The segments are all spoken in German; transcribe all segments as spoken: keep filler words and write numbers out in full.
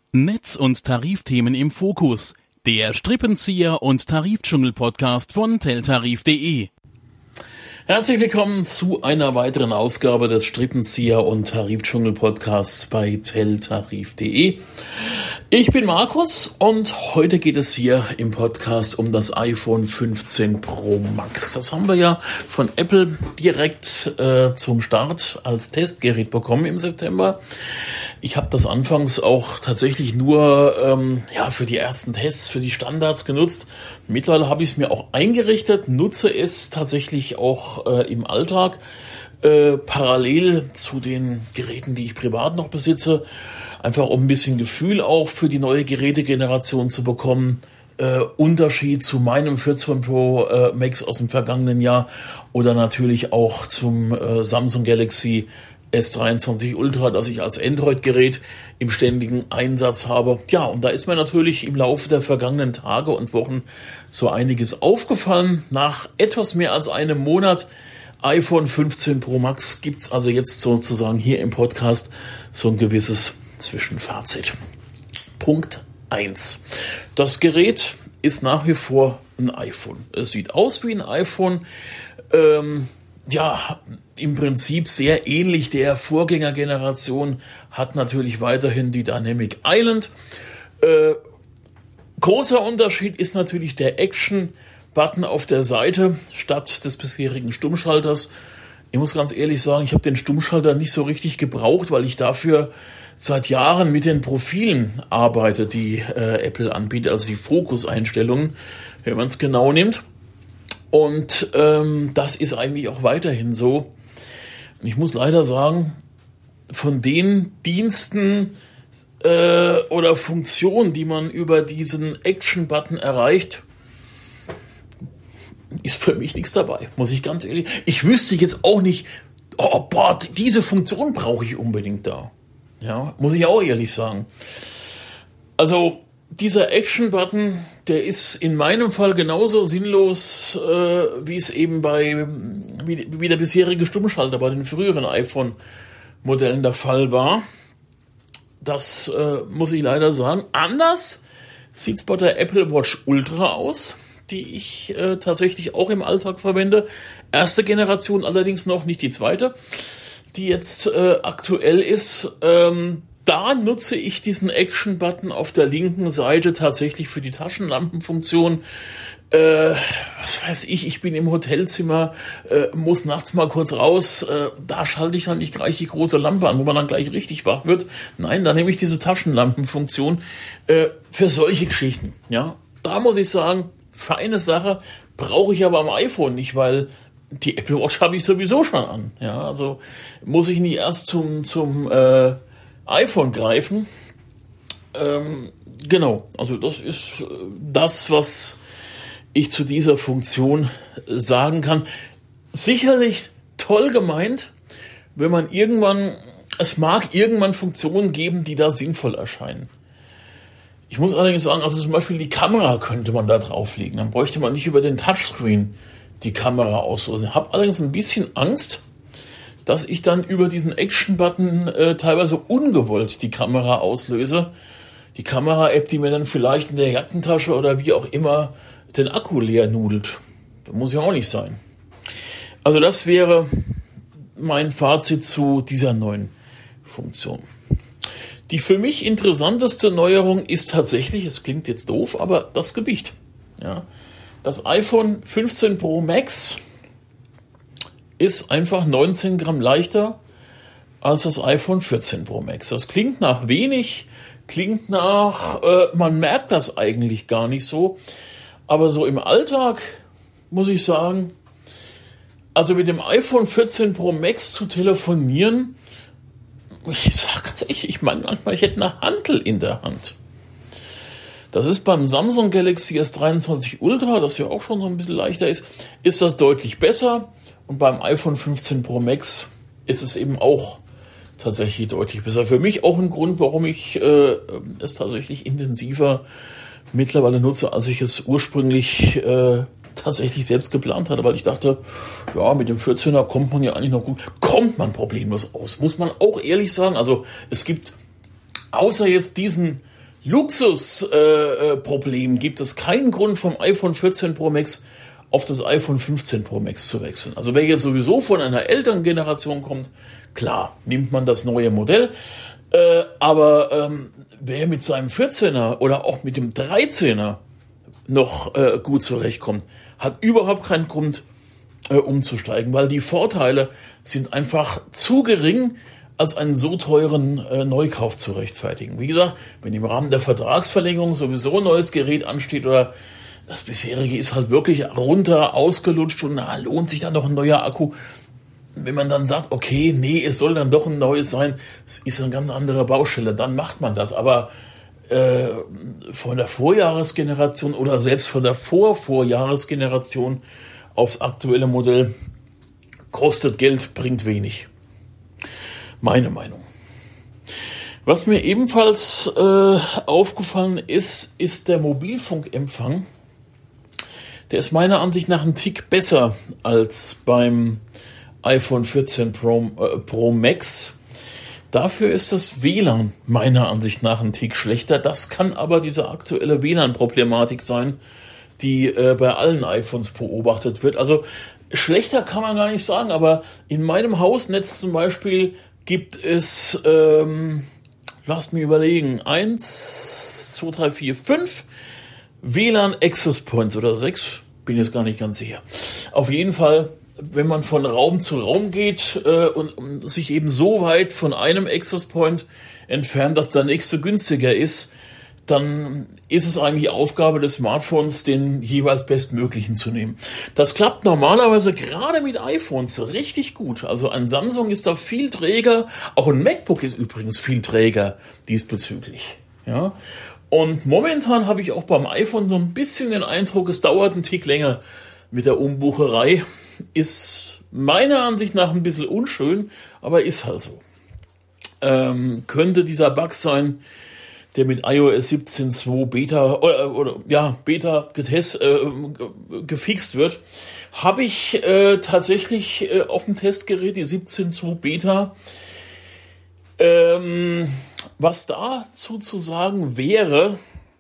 Netz- und Tarifthemen im Fokus. Der Strippenzieher und Tarifdschungel-Podcast von teltarif punkt de. Herzlich willkommen zu einer weiteren Ausgabe des Strippenzieher und Tarifdschungel-Podcasts bei teltarif punkt de. Ich bin Markus und heute geht es hier im Podcast um das iPhone fünfzehn Pro Max. Das haben wir ja von Apple direkt äh, zum Start als Testgerät bekommen im September. Ich habe das anfangs auch tatsächlich nur ähm, ja für die ersten Tests, für die Standards genutzt. Mittlerweile habe ich es mir auch eingerichtet, nutze es tatsächlich auch äh, im Alltag, äh, parallel zu den Geräten, die ich privat noch besitze. Einfach um ein bisschen Gefühl auch für die neue Gerätegeneration zu bekommen. Äh, Unterschied zu meinem vierzehn Pro äh, Max aus dem vergangenen Jahr oder natürlich auch zum äh, Samsung Galaxy S dreiundzwanzig Ultra, das ich als Android-Gerät im ständigen Einsatz habe. Ja, und da ist mir natürlich im Laufe der vergangenen Tage und Wochen so einiges aufgefallen. Nach etwas mehr als einem Monat iPhone fünfzehn Pro Max gibt's also jetzt sozusagen hier im Podcast so ein gewisses Zwischenfazit. Punkt eins. Das Gerät ist nach wie vor ein iPhone. Es sieht aus wie ein iPhone. Ähm, ja, im Prinzip sehr ähnlich der Vorgängergeneration, hat natürlich weiterhin die Dynamic Island. Äh, großer Unterschied ist natürlich der Action-Button auf der Seite statt des bisherigen Stummschalters. Ich muss ganz ehrlich sagen, ich habe den Stummschalter nicht so richtig gebraucht, weil ich dafür seit Jahren mit den Profilen arbeite, die äh, Apple anbietet, also die Fokuseinstellungen, wenn man es genau nimmt. Und ähm, das ist eigentlich auch weiterhin so. Und ich muss leider sagen, von den Diensten äh, oder Funktionen, die man über diesen Action-Button erreicht, ist für mich nichts dabei, muss ich ganz ehrlich. Ich wüsste jetzt auch nicht, oh, boah, diese Funktion brauche ich unbedingt da. Ja, muss ich auch ehrlich sagen. Also dieser Action-Button, der ist in meinem Fall genauso sinnlos, äh, wie es eben bei wie, wie der bisherige Stummschalter bei den früheren iPhone-Modellen der Fall war. Das äh, muss ich leider sagen. Anders sieht es bei der Apple Watch Ultra aus, die ich äh, tatsächlich auch im Alltag verwende. Erste Generation allerdings noch, nicht die zweite, die jetzt äh, aktuell ist. Ähm, da nutze ich diesen Action-Button auf der linken Seite tatsächlich für die Taschenlampenfunktion. Äh, was weiß ich, ich bin im Hotelzimmer, äh, muss nachts mal kurz raus, äh, da schalte ich dann nicht gleich die große Lampe an, wo man dann gleich richtig wach wird. Nein, da nehme ich diese Taschenlampenfunktion äh, für solche Geschichten. Ja, da muss ich sagen, feine Sache, brauche ich aber am iPhone nicht, weil die Apple Watch habe ich sowieso schon an. Ja, also muss ich nicht erst zum zum äh, iPhone greifen. Ähm, genau, also das ist das, was ich zu dieser Funktion sagen kann. Sicherlich toll gemeint, wenn man irgendwann, es mag irgendwann Funktionen geben, die da sinnvoll erscheinen. Ich muss allerdings sagen, also zum Beispiel die Kamera könnte man da drauflegen. Dann bräuchte man nicht über den Touchscreen die Kamera auslösen. Ich habe allerdings ein bisschen Angst, dass ich dann über diesen Action-Button äh, teilweise ungewollt die Kamera auslöse. Die Kamera-App, die mir dann vielleicht in der Jackentasche oder wie auch immer den Akku leer nudelt. Das muss ja auch nicht sein. Also das wäre mein Fazit zu dieser neuen Funktion. Die für mich interessanteste Neuerung ist tatsächlich, es klingt jetzt doof, aber das Gewicht. Ja. Das iPhone fünfzehn Pro Max ist einfach neunzehn Gramm leichter als das iPhone vierzehn Pro Max. Das klingt nach wenig, klingt nach, äh, man merkt das eigentlich gar nicht so. Aber so im Alltag muss ich sagen, also mit dem iPhone vierzehn Pro Max zu telefonieren, ich sage ganz ehrlich, ich meine manchmal, ich hätte eine Hantel in der Hand. Das ist beim Samsung Galaxy S dreiundzwanzig Ultra, das ja auch schon so ein bisschen leichter ist, ist das deutlich besser. Und beim iPhone fünfzehn Pro Max ist es eben auch tatsächlich deutlich besser. Für mich auch ein Grund, warum ich äh, es tatsächlich intensiver mittlerweile nutze, als ich es ursprünglich äh, tatsächlich selbst geplant hatte, weil ich dachte, ja, mit dem vierzehner kommt man ja eigentlich noch gut, kommt man problemlos aus, muss man auch ehrlich sagen. Also es gibt außer jetzt diesen Luxusproblem äh, gibt es keinen Grund, vom iPhone vierzehn Pro Max auf das iPhone fünfzehn Pro Max zu wechseln. Also wer jetzt sowieso von einer älteren Generation kommt, klar, nimmt man das neue Modell. Äh, aber ähm, wer mit seinem vierzehner oder auch mit dem dreizehner noch äh, gut zurechtkommt, hat überhaupt keinen Grund äh, umzusteigen, weil die Vorteile sind einfach zu gering, als einen so teuren äh, Neukauf zu rechtfertigen. Wie gesagt, wenn im Rahmen der Vertragsverlängerung sowieso ein neues Gerät ansteht oder das bisherige ist halt wirklich runter, ausgelutscht und na, lohnt sich dann doch ein neuer Akku. Wenn man dann sagt, okay, nee, es soll dann doch ein neues sein, das ist eine ganz andere Baustelle, dann macht man das. Aber äh, von der Vorjahresgeneration oder selbst von der Vorvorjahresgeneration aufs aktuelle Modell kostet Geld, bringt wenig. Meine Meinung. Was mir ebenfalls äh, aufgefallen ist, ist der Mobilfunkempfang. Der ist meiner Ansicht nach ein Tick besser als beim iPhone vierzehn Pro, äh, Pro Max. Dafür ist das W L A N meiner Ansicht nach ein Tick schlechter. Das kann aber diese aktuelle W L A N-Problematik sein, die äh, bei allen iPhones beobachtet wird. Also schlechter kann man gar nicht sagen, aber in meinem Hausnetz zum Beispiel gibt es, ähm, lasst mich überlegen, eins, zwei, drei, vier, fünf W L A N Access Points oder sechs, bin jetzt gar nicht ganz sicher. Auf jeden Fall, wenn man von Raum zu Raum geht äh, und, und sich eben so weit von einem Access Point entfernt, dass der nächste günstiger ist, dann ist es eigentlich Aufgabe des Smartphones, den jeweils bestmöglichen zu nehmen. Das klappt normalerweise gerade mit iPhones richtig gut. Also ein Samsung ist da viel träger, auch ein MacBook ist übrigens viel träger diesbezüglich. Ja. Und momentan habe ich auch beim iPhone so ein bisschen den Eindruck, es dauert einen Tick länger mit der Umbucherei. Ist meiner Ansicht nach ein bisschen unschön, aber ist halt so. Ähm, könnte dieser Bug sein, der mit iOS siebzehn Punkt zwei Beta oder, oder ja Beta getest äh, gefixt wird, habe ich äh, tatsächlich äh, auf dem Testgerät die siebzehn Punkt zwei Beta. Ähm, was dazu zu sagen wäre,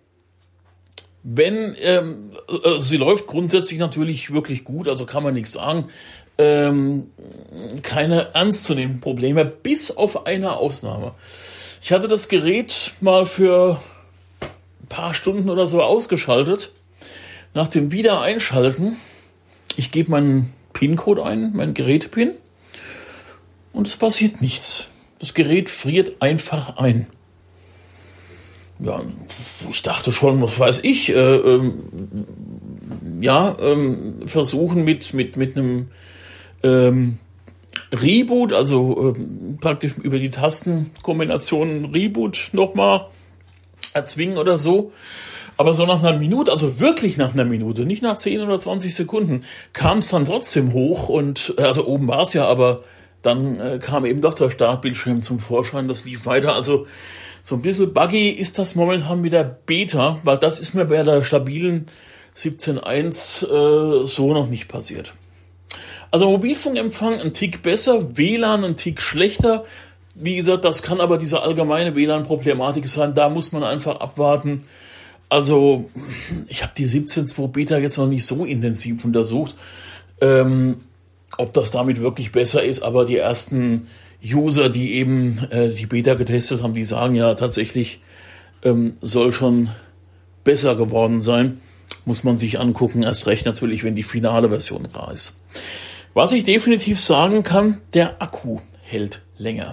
wenn ähm, also sie läuft grundsätzlich natürlich wirklich gut, also kann man nichts sagen. Ähm, keine ernstzunehmenden Probleme, bis auf eine Ausnahme. Ich hatte das Gerät mal für ein paar Stunden oder so ausgeschaltet. Nach dem Wiedereinschalten, ich gebe meinen PIN-Code ein, meinen Geräte-PIN, und es passiert nichts. Das Gerät friert einfach ein. Ja, ich dachte schon, was weiß ich, äh, ähm, ja, ähm, versuchen mit, mit, mit einem ähm, Reboot, also äh, praktisch über die Tastenkombination Reboot nochmal erzwingen oder so. Aber so nach einer Minute, also wirklich nach einer Minute, nicht nach zehn oder zwanzig Sekunden, kam es dann trotzdem hoch und, also oben war es ja, aber dann äh, kam eben doch der Startbildschirm zum Vorschein, das lief weiter. Also so ein bisschen buggy ist das momentan mit der Beta, weil das ist mir bei der stabilen siebzehn Punkt eins äh, so noch nicht passiert. Also Mobilfunkempfang ein Tick besser, W L A N ein Tick schlechter. Wie gesagt, das kann aber diese allgemeine W L A N-Problematik sein. Da muss man einfach abwarten. Also ich habe die siebzehn Punkt zwei Beta jetzt noch nicht so intensiv untersucht, ähm, ob das damit wirklich besser ist. Aber die ersten User, die eben äh, die Beta getestet haben, die sagen ja tatsächlich, ähm, soll schon besser geworden sein. Muss man sich angucken. Erst recht natürlich, wenn die finale Version rar ist. Was ich definitiv sagen kann, der Akku hält länger.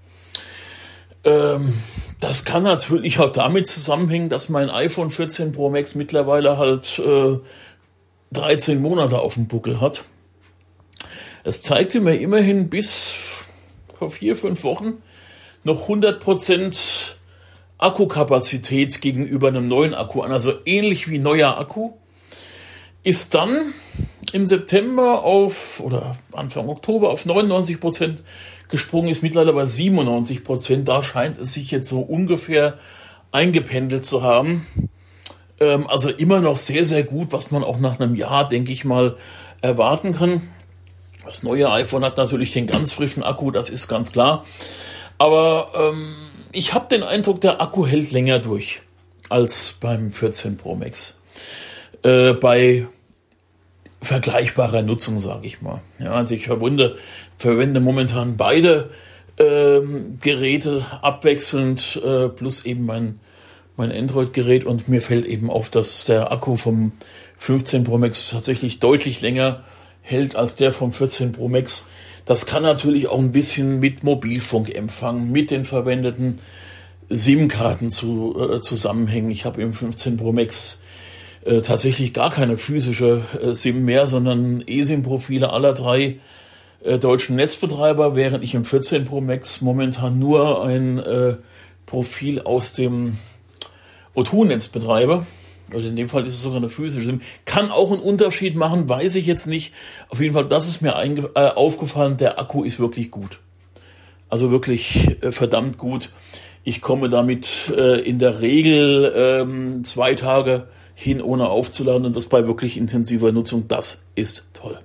Ähm, das kann natürlich auch damit zusammenhängen, dass mein iPhone vierzehn Pro Max mittlerweile halt äh, dreizehn Monate auf dem Buckel hat. Es zeigte mir immerhin bis vor vier, fünf Wochen noch hundert Prozent Akkukapazität gegenüber einem neuen Akku an, also ähnlich wie neuer Akku. Ist dann im September auf, oder Anfang Oktober auf neunundneunzig Prozent gesprungen, ist mittlerweile bei siebenundneunzig Prozent. Da scheint es sich jetzt so ungefähr eingependelt zu haben. Ähm, also immer noch sehr, sehr gut, was man auch nach einem Jahr, denke ich mal, erwarten kann. Das neue iPhone hat natürlich den ganz frischen Akku, das ist ganz klar. Aber ähm, ich habe den Eindruck, der Akku hält länger durch. als beim vierzehn Pro Max. Äh, bei vergleichbarer Nutzung, sage ich mal. Ja, also ich verwende, verwende momentan beide ähm, Geräte abwechselnd, äh, plus eben mein, mein Android-Gerät, und mir fällt eben auf, dass der Akku vom fünfzehn Pro Max tatsächlich deutlich länger hält als der vom vierzehn Pro Max. Das kann natürlich auch ein bisschen mit Mobilfunkempfang, mit den verwendeten SIM-Karten zu, äh, zusammenhängen. Ich habe im fünfzehn Pro Max äh, tatsächlich gar keine physische äh, SIM mehr, sondern eSIM-Profile aller drei äh, deutschen Netzbetreiber, während ich im vierzehn Pro Max momentan nur ein äh, Profil aus dem O zwei Netz betreibe. Oder in dem Fall ist es sogar eine physische SIM. Kann auch einen Unterschied machen, weiß ich jetzt nicht. Auf jeden Fall, das ist mir einge- äh, aufgefallen, der Akku ist wirklich gut. Also wirklich äh, verdammt gut. Ich komme damit äh, in der Regel ähm, zwei Tage hin, ohne aufzuladen, und das bei wirklich intensiver Nutzung. Das ist toll.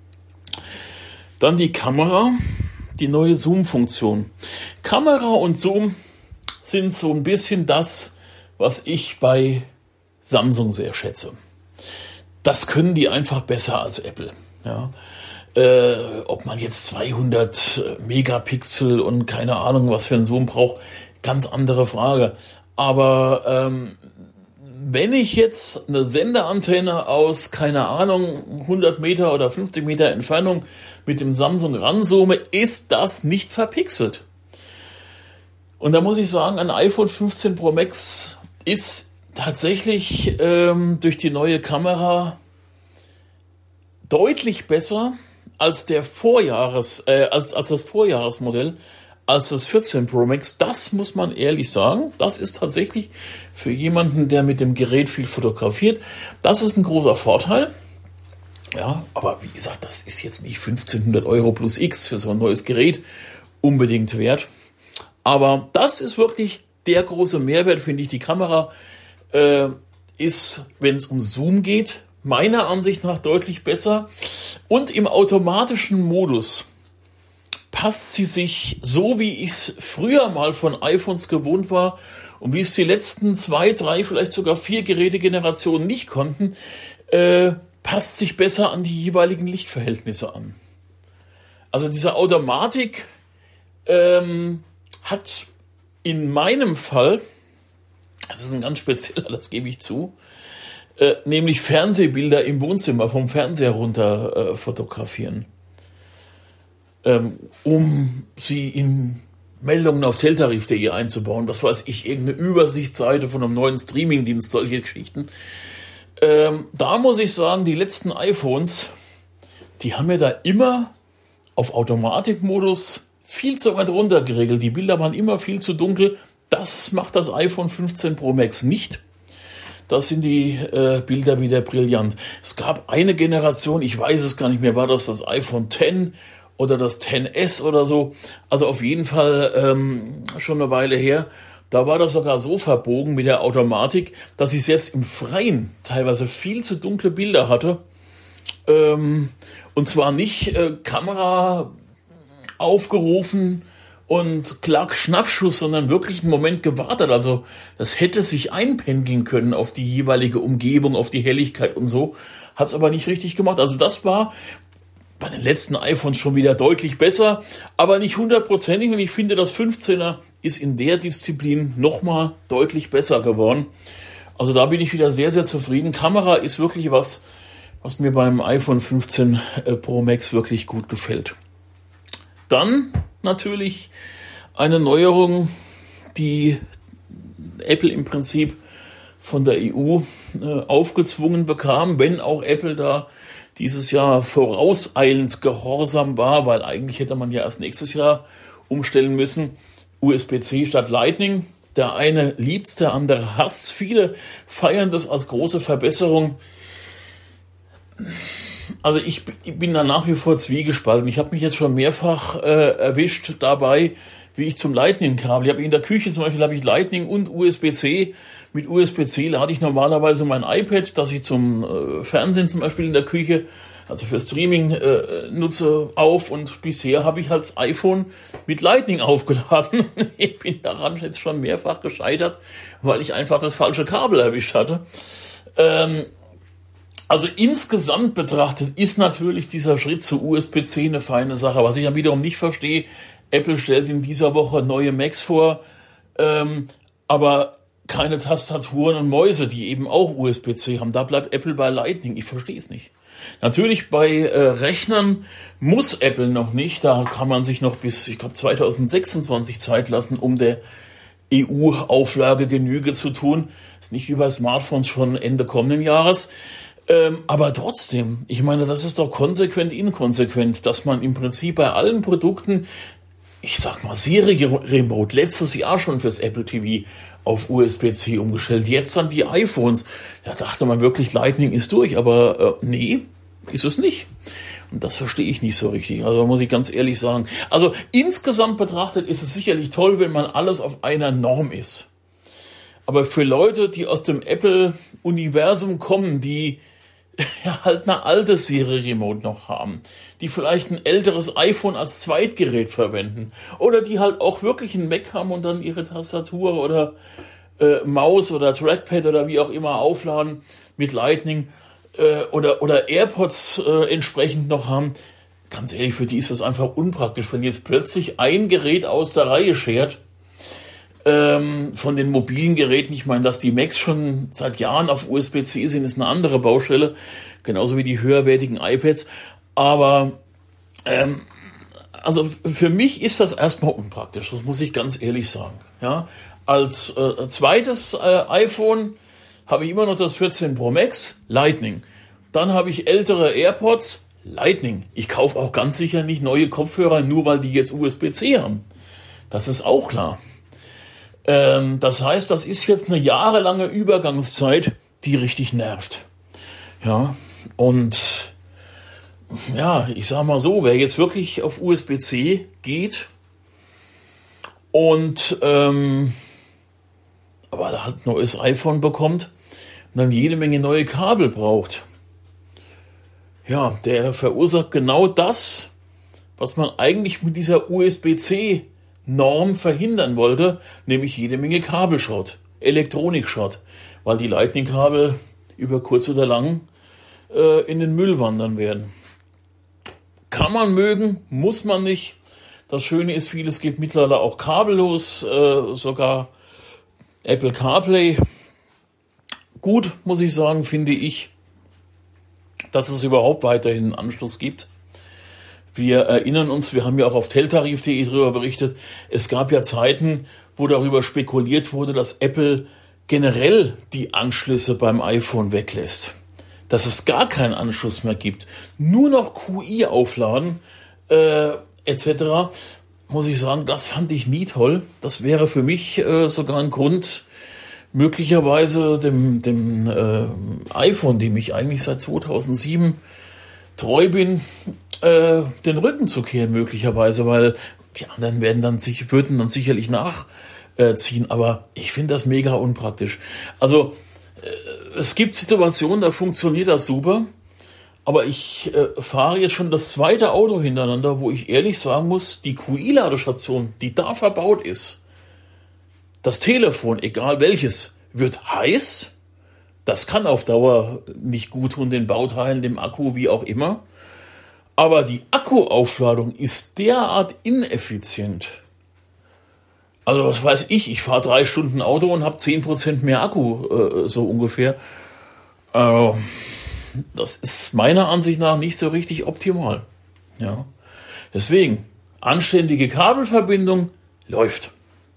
Dann die Kamera, die neue Zoom-Funktion. Kamera und Zoom sind so ein bisschen das, was ich bei Samsung sehr schätze. Das können die einfach besser als Apple. Ja. Äh, ob man jetzt zweihundert Megapixel und keine Ahnung, was für ein Zoom braucht, ganz andere Frage. Aber ähm, wenn ich jetzt eine Senderantenne aus, keine Ahnung, hundert Meter oder fünfzig Meter Entfernung mit dem Samsung ranzoome, ist das nicht verpixelt. Und da muss ich sagen, ein iPhone fünfzehn Pro Max ist tatsächlich ähm, durch die neue Kamera deutlich besser als der Vorjahres, äh, als, als das Vorjahresmodell, als das vierzehn Pro Max. Das muss man ehrlich sagen. Das ist tatsächlich für jemanden, der mit dem Gerät viel fotografiert, das ist ein großer Vorteil. Ja, aber wie gesagt, das ist jetzt nicht fünfzehnhundert Euro plus X für so ein neues Gerät unbedingt wert. Aber das ist wirklich der große Mehrwert, finde ich. Die Kamera äh, ist, wenn es um Zoom geht, meiner Ansicht nach deutlich besser. Und im automatischen Modus passt sie sich, so wie ich es früher mal von iPhones gewohnt war und wie es die letzten zwei, drei, vielleicht sogar vier Gerätegenerationen nicht konnten, äh, passt sich besser an die jeweiligen Lichtverhältnisse an. Also diese Automatik ähm, hat in meinem Fall, das ist ein ganz spezieller, das gebe ich zu, äh, nämlich Fernsehbilder im Wohnzimmer vom Fernseher runter äh, fotografieren, ähm, um sie in Meldungen auf teltarif punkt de einzubauen. Was weiß ich, irgendeine Übersichtsseite von einem neuen Streamingdienst, solche Geschichten. Ähm, da muss ich sagen, die letzten iPhones, die haben mir da immer auf Automatikmodus viel zu weit runter geregelt. Die Bilder waren immer viel zu dunkel. Das macht das iPhone fünfzehn Pro Max nicht. Da sind die äh, Bilder wieder brillant. Es gab eine Generation, ich weiß es gar nicht mehr, war das das iPhone X oder das X S oder so. Also auf jeden Fall ähm, schon eine Weile her. Da war das sogar so verbogen mit der Automatik, dass ich selbst im Freien teilweise viel zu dunkle Bilder hatte. Ähm, und zwar nicht äh, Kamera aufgerufen und klack, Schnappschuss, sondern wirklich einen Moment gewartet. Also das hätte sich einpendeln können auf die jeweilige Umgebung, auf die Helligkeit und so. Hat es aber nicht richtig gemacht. Also das war bei den letzten iPhones schon wieder deutlich besser, aber nicht hundertprozentig. Und ich finde, das fünfzehner ist in der Disziplin nochmal deutlich besser geworden. Also da bin ich wieder sehr, sehr zufrieden. Kamera ist wirklich was, was mir beim iPhone fünfzehn Pro Max wirklich gut gefällt. Dann natürlich eine Neuerung, die Apple im Prinzip von der E U äh, aufgezwungen bekam, wenn auch Apple da dieses Jahr vorauseilend gehorsam war, weil eigentlich hätte man ja erst nächstes Jahr umstellen müssen. U S B C statt Lightning. Der eine liebt's, der andere hasst's. Viele feiern das als große Verbesserung. Also ich, ich bin da nach wie vor zwiegespalten. Ich habe mich jetzt schon mehrfach äh, erwischt dabei, wie ich zum Lightning-Kabel. Ich habe in der Küche zum Beispiel habe ich Lightning und U S B C. Mit U S B C lade ich normalerweise mein iPad, das ich zum äh, Fernsehen zum Beispiel in der Küche also für Streaming äh, nutze, auf und bisher habe ich halt das iPhone mit Lightning aufgeladen. Ich bin daran jetzt schon mehrfach gescheitert, weil ich einfach das falsche Kabel erwischt hatte. Ähm, also insgesamt betrachtet ist natürlich dieser Schritt zu U S B C eine feine Sache. Was ich dann wiederum nicht verstehe, Apple stellt in dieser Woche neue Macs vor, ähm, aber keine Tastaturen und Mäuse, die eben auch U S B C haben. Da bleibt Apple bei Lightning. Ich verstehe es nicht. Natürlich bei äh, Rechnern muss Apple noch nicht. Da kann man sich noch bis, ich glaube, zwanzig sechsundzwanzig Zeit lassen, um der E U-Auflage Genüge zu tun. Ist nicht wie bei Smartphones schon Ende kommenden Jahres. Ähm, aber trotzdem, ich meine, das ist doch konsequent inkonsequent, dass man im Prinzip bei allen Produkten, ich sag mal, Siri Remote, letztes Jahr schon fürs Apple T V auf U S B C umgestellt, jetzt dann die iPhones. Da dachte man wirklich, Lightning ist durch, aber äh, nee, ist es nicht. Und das verstehe ich nicht so richtig, also muss ich ganz ehrlich sagen. Also insgesamt betrachtet ist es sicherlich toll, wenn man alles auf einer Norm ist. Aber für Leute, die aus dem Apple-Universum kommen, die ja halt eine alte Siri Remote noch haben, die vielleicht ein älteres iPhone als Zweitgerät verwenden oder die halt auch wirklich einen Mac haben und dann ihre Tastatur oder äh, Maus oder Trackpad oder wie auch immer aufladen mit Lightning äh, oder, oder AirPods äh, entsprechend noch haben. Ganz ehrlich, für die ist das einfach unpraktisch, wenn jetzt plötzlich ein Gerät aus der Reihe schert. Von den mobilen Geräten, ich meine, dass die Macs schon seit Jahren auf U S B C sind, ist eine andere Baustelle, genauso wie die höherwertigen iPads, aber ähm, also für mich ist das erstmal unpraktisch, das muss ich ganz ehrlich sagen. Ja, als äh, zweites äh, iPhone habe ich immer noch das vierzehn Pro Max, Lightning, dann habe ich ältere AirPods, Lightning. Ich kaufe auch ganz sicher nicht neue Kopfhörer, nur weil die jetzt U S B C haben, das ist auch klar. Das heißt, das ist jetzt eine jahrelange Übergangszeit, die richtig nervt. Ja, und ja, ich sag mal so, wer jetzt wirklich auf U S B C geht und ähm, aber halt ein neues iPhone bekommt und dann jede Menge neue Kabel braucht, ja, der verursacht genau das, was man eigentlich mit dieser U S B C Norm verhindern wollte, nämlich jede Menge Kabelschrott, Elektronikschrott, weil die Lightning-Kabel über kurz oder lang äh, in den Müll wandern werden. Kann man mögen, muss man nicht. Das Schöne ist, vieles geht mittlerweile auch kabellos, äh, sogar Apple CarPlay. Gut, muss ich sagen, finde ich, dass es überhaupt weiterhin einen Anschluss gibt. Wir erinnern uns, wir haben ja auch auf teltarif punkt de darüber berichtet, es gab ja Zeiten, wo darüber spekuliert wurde, dass Apple generell die Anschlüsse beim iPhone weglässt. Dass es gar keinen Anschluss mehr gibt. Nur noch Q I aufladen äh, et cetera. Muss ich sagen, das fand ich nie toll. Das wäre für mich äh, sogar ein Grund, möglicherweise dem, dem äh, iPhone, dem ich eigentlich seit zweitausendsieben treu bin, äh, den Rücken zu kehren möglicherweise, weil die anderen werden dann sich, würden dann sicherlich nachziehen, aber ich finde das mega unpraktisch. Also äh, es gibt Situationen, da funktioniert das super, aber ich äh, fahre jetzt schon das zweite Auto hintereinander, wo ich ehrlich sagen muss, die Q I-Ladestation, die da verbaut ist, das Telefon, egal welches, wird heiß. Das kann auf Dauer nicht gut tun, den Bauteilen, dem Akku, wie auch immer. Aber die Akkuaufladung ist derart ineffizient. Also was weiß ich, ich fahre drei Stunden Auto und habe zehn Prozent mehr Akku, äh, so ungefähr. Äh, das ist meiner Ansicht nach nicht so richtig optimal. Ja. Deswegen, anständige Kabelverbindung läuft.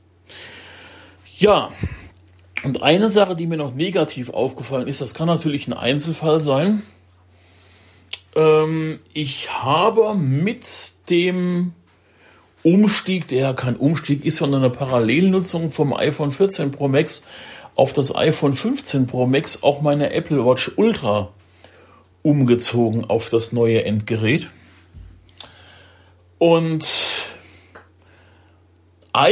Ja, und eine Sache, die mir noch negativ aufgefallen ist, das kann natürlich ein Einzelfall sein. Ähm, ich habe mit dem Umstieg, der ja kein Umstieg ist, sondern eine Parallelnutzung vom iPhone vierzehn Pro Max auf das iPhone fünfzehn Pro Max auch meine Apple Watch Ultra umgezogen auf das neue Endgerät. Und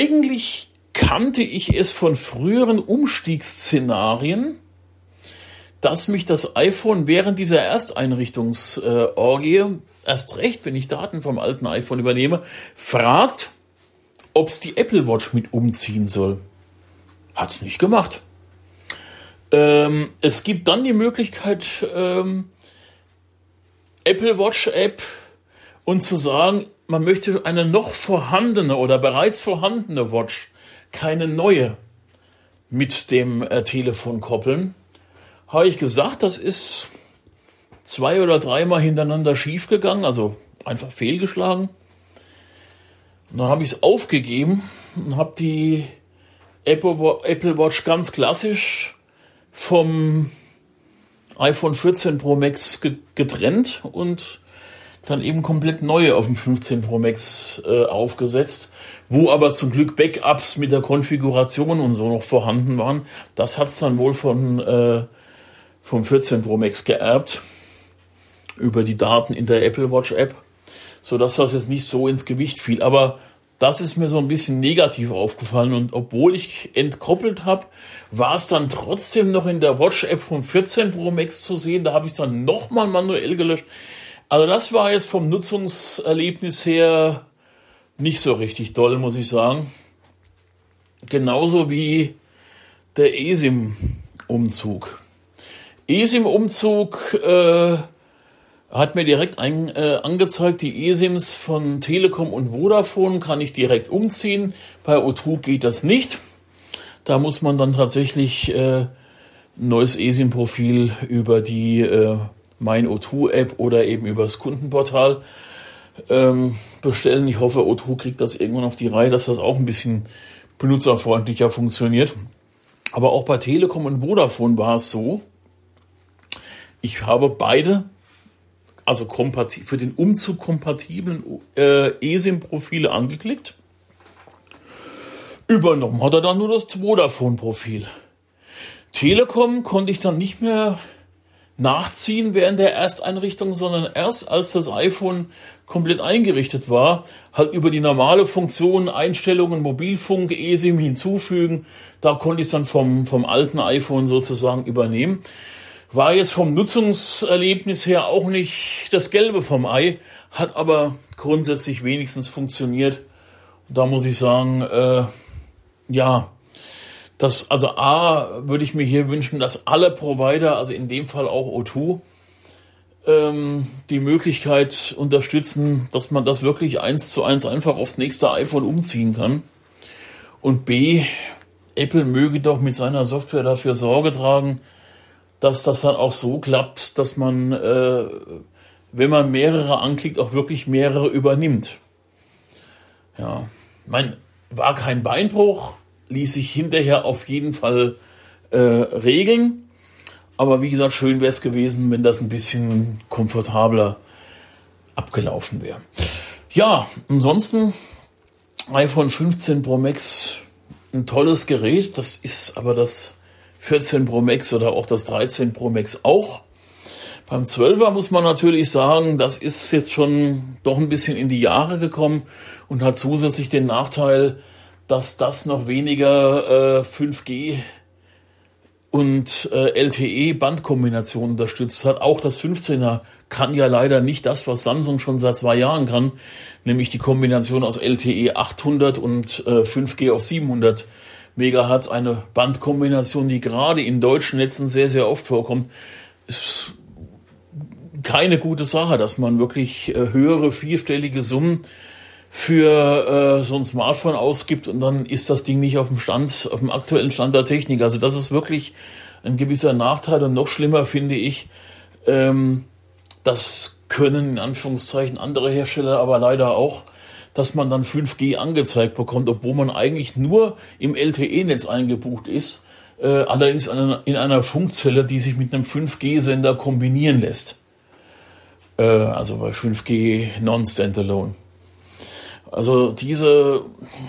eigentlich kannte ich es von früheren Umstiegsszenarien, dass mich das iPhone während dieser Ersteinrichtungsorgie, äh, erst recht, wenn ich Daten vom alten iPhone übernehme, fragt, ob es die Apple Watch mit umziehen soll. Hat's nicht gemacht. Ähm, es gibt dann die Möglichkeit, ähm, Apple Watch App und zu sagen, man möchte eine noch vorhandene oder bereits vorhandene Watch, keine neue, mit dem äh, Telefon koppeln. Habe ich gesagt, das ist zwei oder dreimal hintereinander schief gegangen, also einfach fehlgeschlagen. Und dann habe ich es aufgegeben und habe die Apple Watch ganz klassisch vom iPhone vierzehn Pro Max getrennt und dann eben komplett neue auf dem fünfzehn Pro Max äh, aufgesetzt, wo aber zum Glück Backups mit der Konfiguration und so noch vorhanden waren. Das hat es dann wohl von äh, vom vierzehn Pro Max geerbt über die Daten in der Apple Watch App, sodass das jetzt nicht so ins Gewicht fiel. Aber das ist mir so ein bisschen negativ aufgefallen und obwohl ich entkoppelt habe, war es dann trotzdem noch in der Watch App vom vierzehn Pro Max zu sehen. Da habe ich dann nochmal manuell gelöscht. Also das war jetzt vom Nutzungserlebnis her nicht so richtig doll, muss ich sagen. Genauso wie der eSIM-Umzug. eSIM-Umzug äh, hat mir direkt ein, äh, angezeigt, die eSIMs von Telekom und Vodafone kann ich direkt umziehen. Bei O zwei geht das nicht. Da muss man dann tatsächlich äh, ein neues eSIM-Profil über die äh, Mein O zwei App oder eben über das Kundenportal ähm, bestellen. Ich hoffe, O zwei kriegt das irgendwann auf die Reihe, dass das auch ein bisschen benutzerfreundlicher funktioniert. Aber auch bei Telekom und Vodafone war es so, ich habe beide, also kompati- für den Umzug kompatiblen äh, eSIM-Profile angeklickt. Übernommen hat er dann nur das Vodafone-Profil. Telekom konnte ich dann nicht mehr nachziehen während der Ersteinrichtung, sondern erst als das iPhone komplett eingerichtet war, halt über die normale Funktion Einstellungen, Mobilfunk, eSIM hinzufügen. Da konnte ich es dann vom, vom alten iPhone sozusagen übernehmen. War jetzt vom Nutzungserlebnis her auch nicht das Gelbe vom Ei, hat aber grundsätzlich wenigstens funktioniert. Und da muss ich sagen, äh, ja, das, also A, würde ich mir hier wünschen, dass alle Provider, also in dem Fall auch O zwei, ähm, die Möglichkeit unterstützen, dass man das wirklich eins zu eins einfach aufs nächste iPhone umziehen kann. Und B, Apple möge doch mit seiner Software dafür Sorge tragen, dass das dann auch so klappt, dass man, äh, wenn man mehrere anklickt, auch wirklich mehrere übernimmt. Ja, mein, war kein Beinbruch, ließ sich hinterher auf jeden Fall äh, regeln. Aber wie gesagt, schön wäre es gewesen, wenn das ein bisschen komfortabler abgelaufen wäre. Ja, ansonsten iPhone fünfzehn Pro Max, ein tolles Gerät. Das ist aber das vierzehn Pro Max oder auch das dreizehn Pro Max auch. Beim zwölfer muss man natürlich sagen, das ist jetzt schon doch ein bisschen in die Jahre gekommen und hat zusätzlich den Nachteil, dass das noch weniger äh, fünf G und äh, L T E-Bandkombination unterstützt hat. Auch das fünfzehner kann ja leider nicht das, was Samsung schon seit zwei Jahren kann, nämlich die Kombination aus L T E achthundert und äh, fünf G auf siebenhundert Megahertz, eine Bandkombination, die gerade in deutschen Netzen sehr, sehr oft vorkommt. Ist keine gute Sache, dass man wirklich äh, höhere vierstellige Summen für äh, so ein Smartphone ausgibt und dann ist das Ding nicht auf dem Stand, auf dem aktuellen Stand der Technik. Also das ist wirklich ein gewisser Nachteil und noch schlimmer finde ich, ähm, das können in Anführungszeichen andere Hersteller aber leider auch, dass man dann fünf G angezeigt bekommt, obwohl man eigentlich nur im L T E-Netz eingebucht ist, äh, allerdings in einer, in einer Funkzelle, die sich mit einem fünf G-Sender kombinieren lässt. Äh, also bei fünf G Non-Standalone. Also diese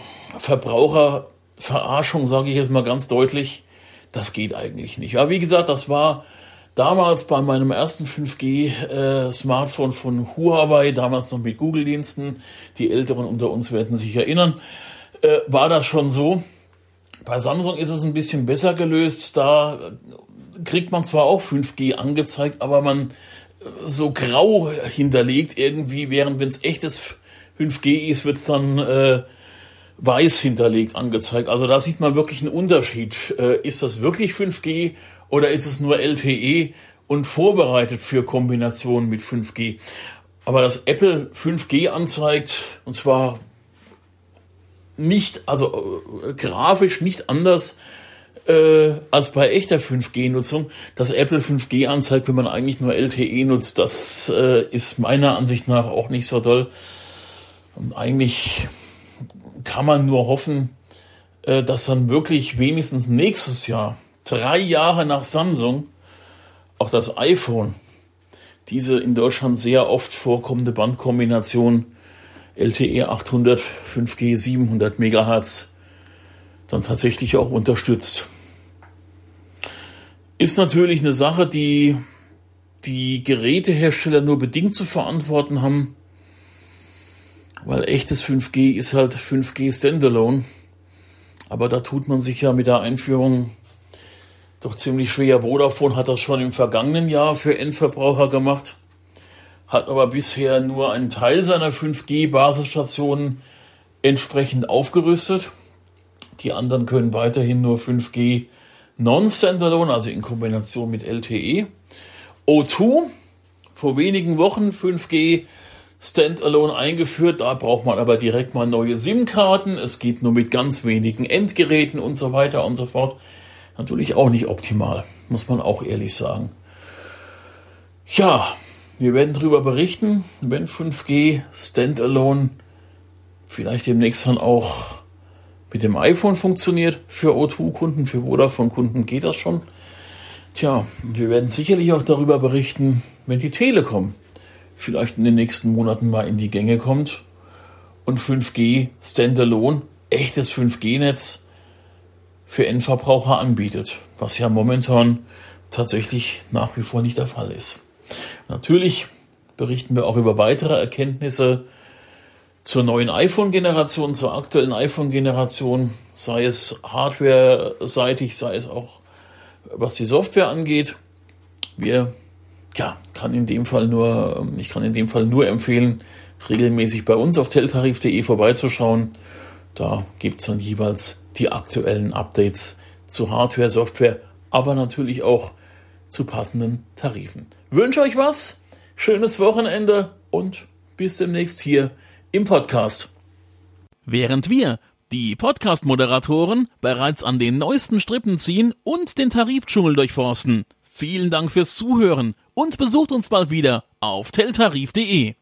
Verbraucherverarschung, sage ich jetzt mal ganz deutlich, das geht eigentlich nicht. Aber wie gesagt, das war damals bei meinem ersten fünf G-Smartphone von Huawei, damals noch mit Google-Diensten, die Älteren unter uns werden sich erinnern, äh, war das schon so. Bei Samsung ist es ein bisschen besser gelöst. Da kriegt man zwar auch fünf G angezeigt, aber man so grau hinterlegt irgendwie, während wenn es echtes fünf G ist, wird es dann äh, weiß hinterlegt angezeigt. Also da sieht man wirklich einen Unterschied. Äh, ist das wirklich fünf G oder ist es nur L T E und vorbereitet für Kombinationen mit fünf G? Aber dass Apple fünf G anzeigt, und zwar nicht, also äh, grafisch nicht anders äh, als bei echter fünf G-Nutzung, dass Apple fünf G anzeigt, wenn man eigentlich nur L T E nutzt, das äh, ist meiner Ansicht nach auch nicht so toll. Und eigentlich kann man nur hoffen, äh, dass dann wirklich wenigstens nächstes Jahr, drei Jahre nach Samsung, auch das iPhone diese in Deutschland sehr oft vorkommende Bandkombination L T E achthundert, fünf G siebenhundert Megahertz dann tatsächlich auch unterstützt. Ist natürlich eine Sache, die die Gerätehersteller nur bedingt zu verantworten haben, weil echtes fünf G ist halt fünf G Standalone. Aber da tut man sich ja mit der Einführung doch ziemlich schwer. Vodafone hat das schon im vergangenen Jahr für Endverbraucher gemacht, hat aber bisher nur einen Teil seiner fünf G Basisstationen entsprechend aufgerüstet. Die anderen können weiterhin nur fünf G Non-Standalone, also in Kombination mit L T E. O zwei, vor wenigen Wochen fünf G Standalone eingeführt, da braucht man aber direkt mal neue SIM-Karten. Es geht nur mit ganz wenigen Endgeräten und so weiter und so fort. Natürlich auch nicht optimal, muss man auch ehrlich sagen. Ja, wir werden darüber berichten, wenn fünf G Standalone vielleicht demnächst dann auch mit dem iPhone funktioniert. Für O zwei Kunden, für Vodafone-Kunden geht das schon. Tja, wir werden sicherlich auch darüber berichten, wenn die Telekom vielleicht in den nächsten Monaten mal in die Gänge kommt und fünf G Standalone, echtes fünf G Netz für Endverbraucher anbietet, was ja momentan tatsächlich nach wie vor nicht der Fall ist. Natürlich berichten wir auch über weitere Erkenntnisse zur neuen iPhone-Generation, zur aktuellen iPhone-Generation, sei es hardware-seitig, sei es auch was die Software angeht. Wir, ja, kann in dem Fall nur, ich kann in dem Fall nur empfehlen, regelmäßig bei uns auf teltarif punkt de vorbeizuschauen. Da gibt es dann jeweils die aktuellen Updates zu Hardware, Software, aber natürlich auch zu passenden Tarifen. Wünsche euch was, schönes Wochenende und bis demnächst hier im Podcast. Während wir, die Podcast-Moderatoren, bereits an den neuesten Strippen ziehen und den Tarifdschungel durchforsten. Vielen Dank fürs Zuhören und besucht uns bald wieder auf teltarif punkt de.